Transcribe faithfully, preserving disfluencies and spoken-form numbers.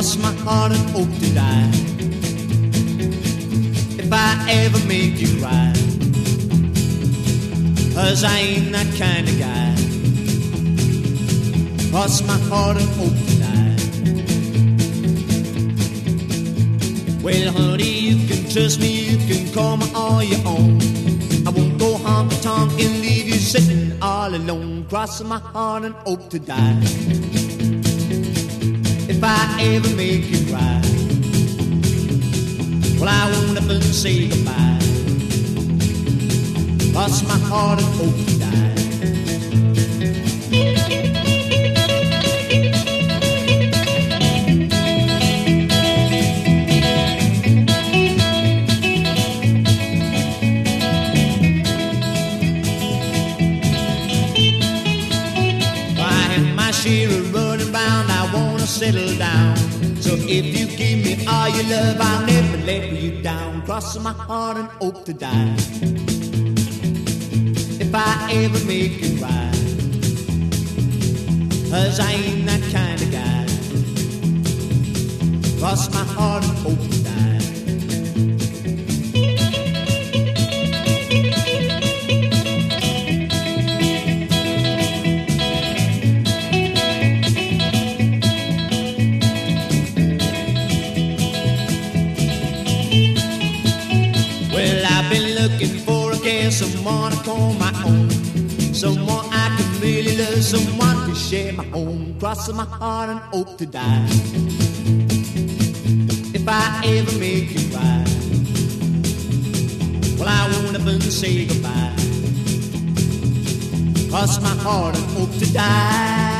cross my heart and hope to die. If I ever make you cry, 'cause I ain't that kind of guy. Cross my heart and hope to die. Well, honey, you can trust me, you can call me all your own. I won't go honky-tonk and leave you sitting all alone. Crossing my heart and hope to die. If I ever make you cry, well, I won't up and say goodbye. Cross my heart and hope to die. Settle down. So if you give me all your love, I'll never let you down. Crossing my heart and hope to die. If I ever make you cry, 'cause I ain't that kind of guy. Cross my heart and hope to die. Someone to call my own, someone I can really love, someone to share my home. Crossing my heart and hope to die. If I ever make you cry, well, I won't even say goodbye. Cross my heart and hope to die.